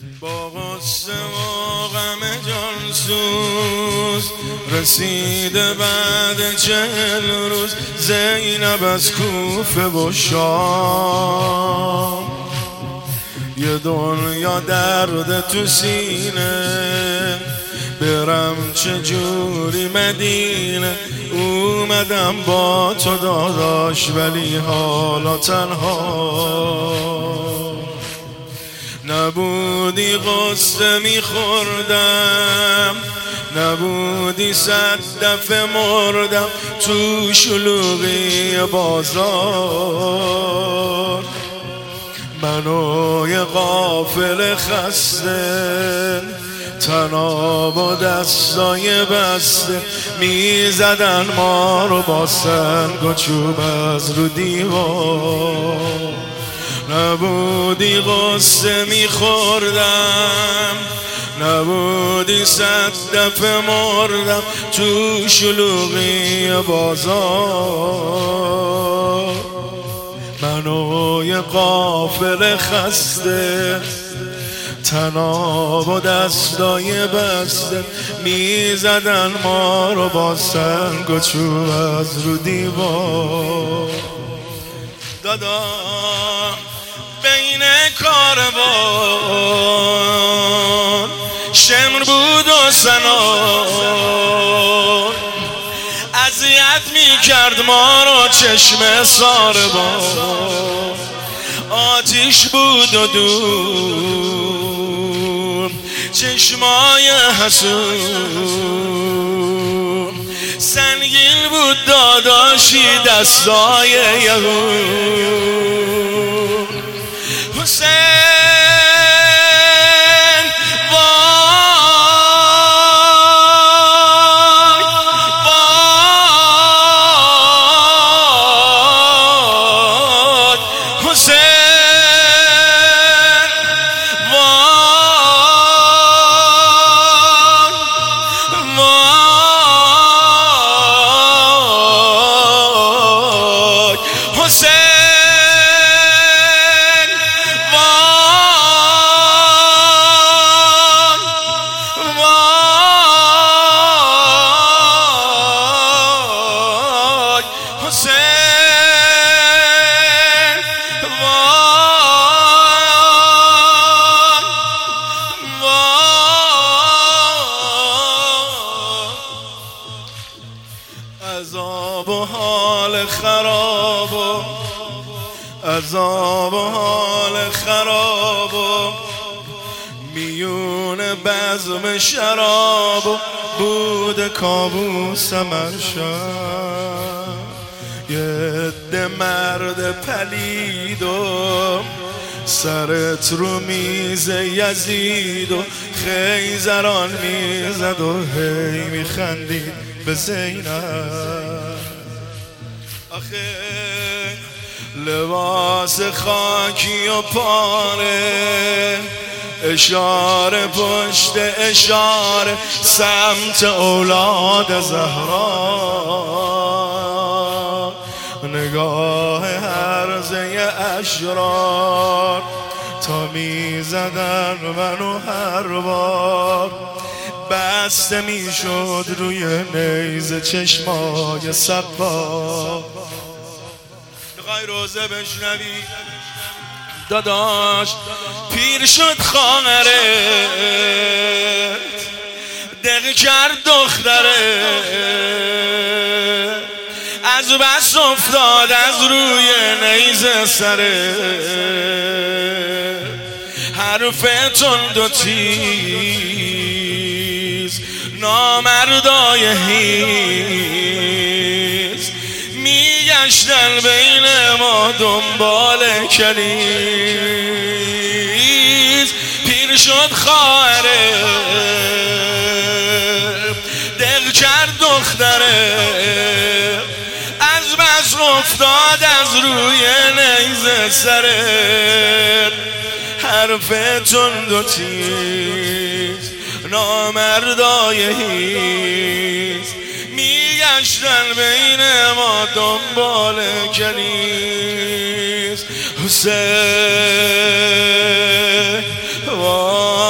با غصه و غم جانسوز رسیده بعد 40 روز زینب از کوفه و شام. یه دنیا درد تو سینه، برم چجوری مدینه. اومدم با تو داداش ولی حالا تنها. نبودی غصه میخوردم، نبودی 100 دفعه مردم تو شلوغی بازار. منو یه غافل خسته، تناب و دستای بسته میزدن ما رو با سنگ و چوب از رو دیوار. نبودی غصه میخوردم، نبودی 100 دفعه مردم تو شلوغی بازار. منو یه غافل خسته، تناب و دستای بسته میزدن ما رو با سنگ و چوب از رو دیوار. دادا بین کاروان شمر بود و سنان، اذیت میکرد ما رو چشم ساربان. آتیش بود و دور چشمای حسود، سنگین بود داداشی دستای یهود. حسین عذاب و حال خراب و عذاب و حال خراب و میون بزم شراب و بود کابوسم ارشد. یه عده مرد پلید و سرت رو میز یزید و خیزران میزد و هی میخندید به زینب. آخه لباس خاکی و پاره، اشاره پشت اشاره سمت اولاد زهرا. نگاه هرزه اشرار تا میزدن منو هر بار، بسته میشد روی نیزه چشمای سقا. میخوای روزه بشنوی داداش؟ پیر شد خواهرت، دق کرد دخترت، از بس افتاد از روی نیزه سرت. حرف تند و تیز نامردای هیز میگشتن بین ما دنبال کنیز. پیر شد خواهره، دق کرد دختره، از بس افتاد از روی نیزه سره. حرف تند و تیز نامردای هیز میگشتن بین ما دنبال کنیز. حسین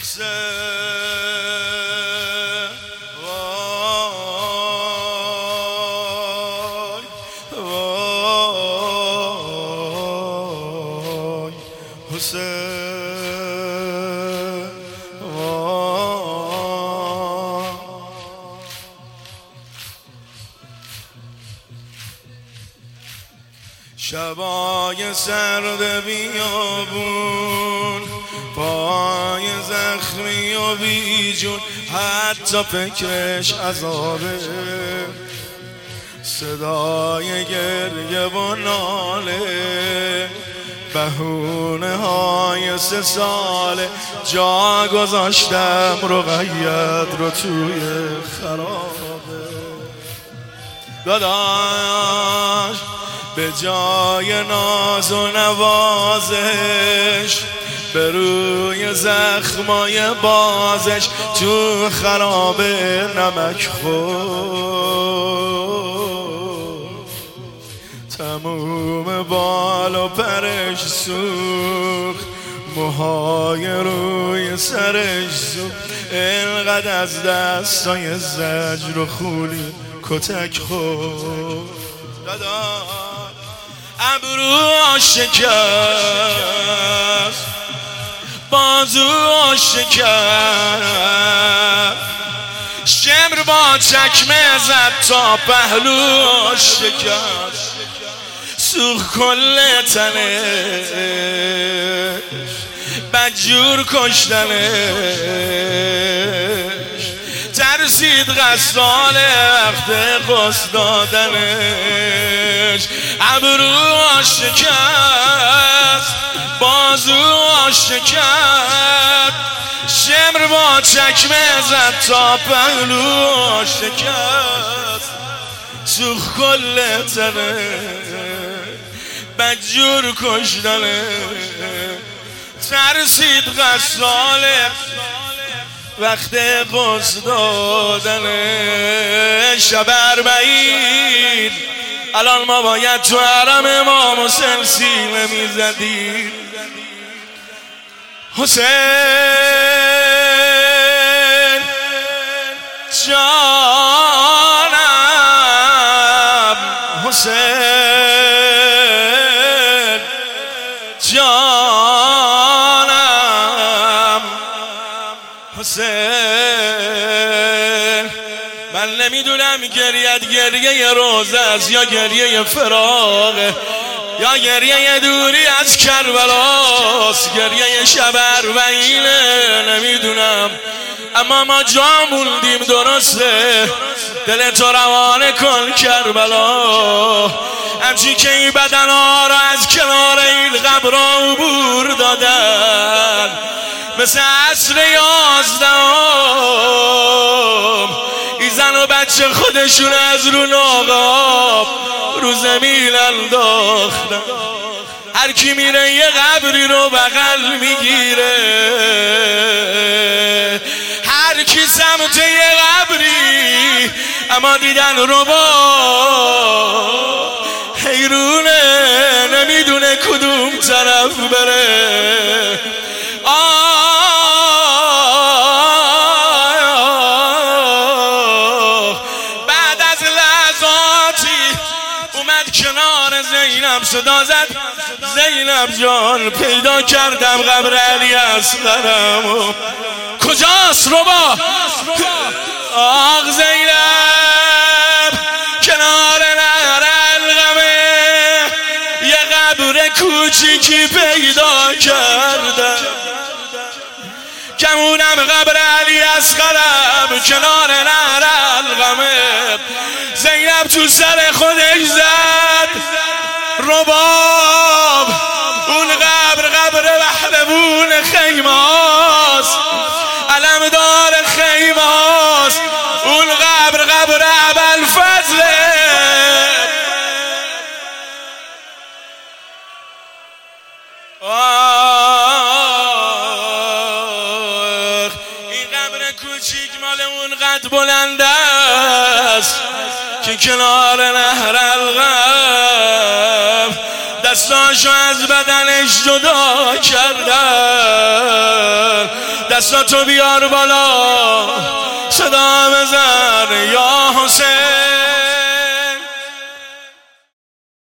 شبای سرد بیابون، پای زخمی و بیجون، حتی فکرش عذابه. صدای گریه و ناله، بهونه های 3 ساله. جا گذاشتم رقیت رو توی خرابه. داداش به جای ناز و نوازش، به روی زخمای بازش تو خرابه نمک خور. تموم بال و پرش سوخت، موهای روی سرش سوخت. اینقدر از دستای زجر و خولی کتک خورد. ابرو شکست، بازو شکست، شمر با چکمه زد تا پهلو شکست. سوخت کل تنش، بدجور کشتنش. ترسید غسال وقت غسل دادنش. ابرو شکست، بازو شکست، شمر با چکمه زد تا پهلو شکست. سوخت کل تنش، بدجور کشتنش. ترسید غسال وقت غسل دادن. شب اربعین الان ما باید تو حرم امام حسین سینه میزدیم. حسین جانم، حسین جانم، حسین. من نمیدونم گریه روزه است یا گریه فراقه، یا گریه دوری از کربلاست، گریه شب اربعینه. نمیدونم، اما ما جا موندیم. درسته دل تو روانه کن کربلا. همچین که این بدن ها را از کنار این قبر عبور دادن، مثل عصر 11 این زن و بچه خودشون از رو ناقاب رو زمین انداختن. هر کی میره یه قبری رو بغل میگیره، هر کی سمت یه قبری، اما دیدن رو با حیرونه، نمیدونه کدوم طرف بره. بعد از لحظاتی اومد کنار زینب، صدا زد زینب جان، پیدا کردم قبر علی اصغرم. کجاست رو با آق زینب؟ کنار نهر القمه یه قبر کوچیکی پیدا کردم، کمونم قبر علی اصغرم کنار نهر القمه. زینب تو سر خودش زد رباب. اون قبر پهلوون خیمه هاست، علمدار خیمه هاست. اون قبر ابوالفضله. این قبر کوچیک مال اون قد بلند است که کنار نهر القم دستاشو از بدنش جدا کردن. دستاتو بیار بالا صدا بزن یا حسین.